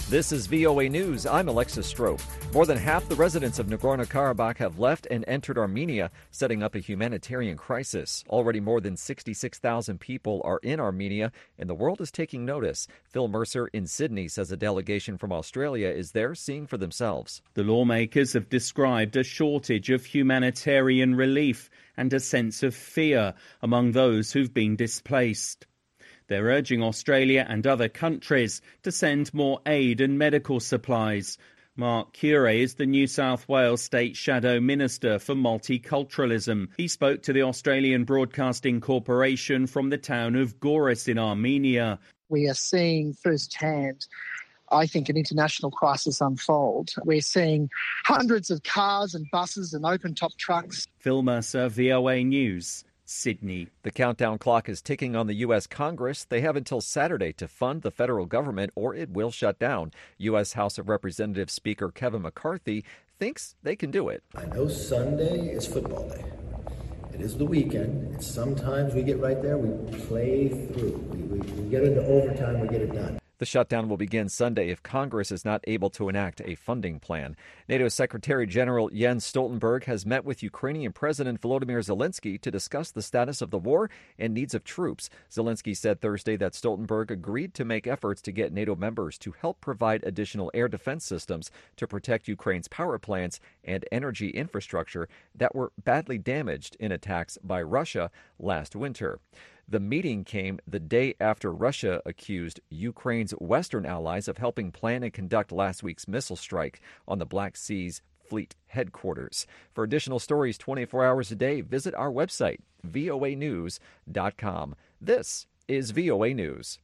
This is VOA News. I'm Alexis Strope. More than half the residents of Nagorno-Karabakh have left and entered Armenia, setting up a humanitarian crisis. Already more than 66,000 people are in Armenia, and the world is taking notice. Phil Mercer in Sydney says a delegation from Australia is there seeing for themselves. The lawmakers have described a shortage of humanitarian relief and a sense of fear among those who've been displaced. They're urging Australia and other countries to send more aid and medical supplies. Mark Cure is the New South Wales State Shadow Minister for Multiculturalism. He spoke to the Australian Broadcasting Corporation from the town of Goris in Armenia. We are seeing firsthand, I think, an international crisis unfold. We're seeing hundreds of cars and buses and open-top trucks. Phil Mercer, VOA News, Sydney. The countdown clock is ticking on the U.S. Congress. They have until Saturday to fund the federal government or it will shut down. U.S. House of Representatives Speaker Kevin McCarthy thinks they can do it. I know Sunday is football day. It is the weekend. It's sometimes we get right there, we play through. We get into overtime, we get it done. The shutdown will begin Sunday if Congress is not able to enact a funding plan. NATO Secretary General Jens Stoltenberg has met with Ukrainian President Volodymyr Zelensky to discuss the status of the war and needs of troops. Zelensky said Thursday that Stoltenberg agreed to make efforts to get NATO members to help provide additional air defense systems to protect Ukraine's power plants and energy infrastructure that were badly damaged in attacks by Russia last winter. The meeting came the day after Russia accused Ukraine's Western allies of helping plan and conduct last week's missile strike on the Black Sea's Fleet headquarters. For additional stories 24 hours a day, visit our website, voanews.com. This is VOA News.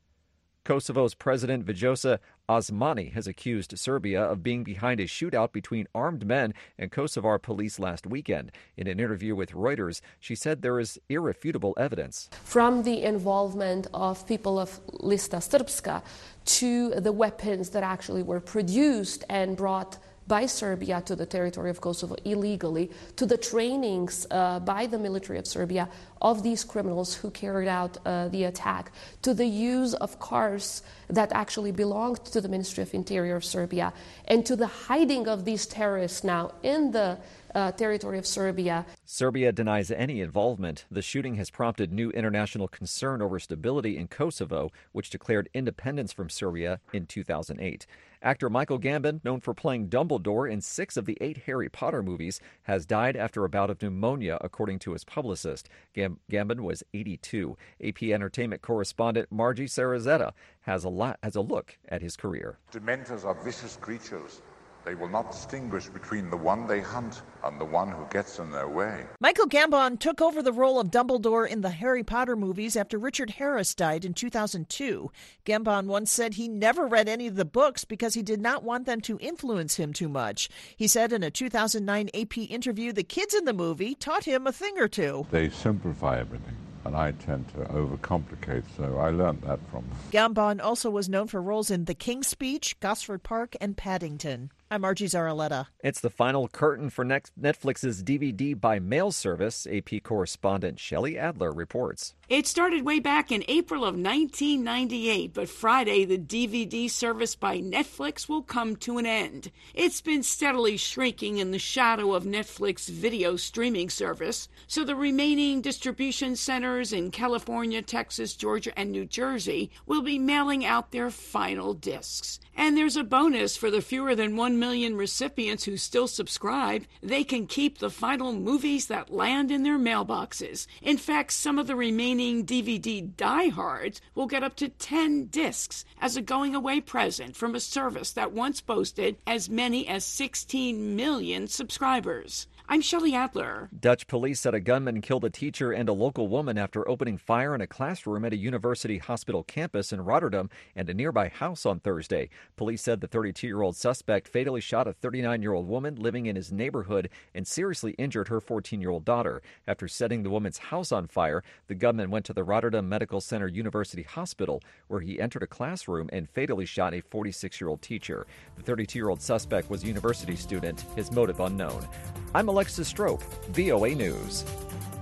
Kosovo's President Vjosa Osmani has accused Serbia of being behind a shootout between armed men and Kosovar police last weekend. In an interview with Reuters, she said there is irrefutable evidence. From the involvement of people of Lista Srpska to the weapons that actually were produced and brought by Serbia to the territory of Kosovo illegally, to the trainings by the military of Serbia of these criminals who carried out the attack, to the use of cars that actually belonged to the Ministry of Interior of Serbia, and to the hiding of these terrorists now in the territory of Serbia. Serbia denies any involvement. The shooting has prompted new international concern over stability in Kosovo, which declared independence from Serbia in 2008. Actor Michael Gambon, known for playing Dumbledore in 6 of the 8 Harry Potter movies, has died after a bout of pneumonia, according to his publicist. Gambon was 82. AP Entertainment correspondent Margie Sarazetta has a look at his career. Dementors are vicious creatures. They will not distinguish between the one they hunt and the one who gets in their way. Michael Gambon took over the role of Dumbledore in the Harry Potter movies after Richard Harris died in 2002. Gambon once said he never read any of the books because he did not want them to influence him too much. He said in a 2009 AP interview the kids in the movie taught him a thing or two. They simplify everything, and I tend to overcomplicate, so I learned that from them. Gambon also was known for roles in The King's Speech, Gosford Park, and Paddington. I'm Margie Zaraletta. It's the final curtain for Netflix's DVD by mail service. AP correspondent Shelley Adler reports. It started way back in April of 1998, but Friday, the DVD service by Netflix will come to an end. It's been steadily shrinking in the shadow of Netflix video streaming service, so the remaining distribution centers in California, Texas, Georgia, and New Jersey will be mailing out their final discs. And there's a bonus for the fewer than 1 million recipients who still subscribe. They can keep the final movies that land in their mailboxes. In fact, some of the remaining DVD diehards will get up to 10 discs as a going-away present from a service that once boasted as many as 16 million subscribers. I'm Shelley Adler. Dutch police said a gunman killed a teacher and a local woman after opening fire in a classroom at a university hospital campus in Rotterdam and a nearby house on Thursday. Police said the 32-year-old suspect fatally shot a 39-year-old woman living in his neighborhood and seriously injured her 14-year-old daughter. After setting the woman's house on fire, the gunman went to the Rotterdam Medical Center University Hospital, where he entered a classroom and fatally shot a 46-year-old teacher. The 32-year-old suspect was a university student, his motive unknown. I'm Alexis Strope, VOA News.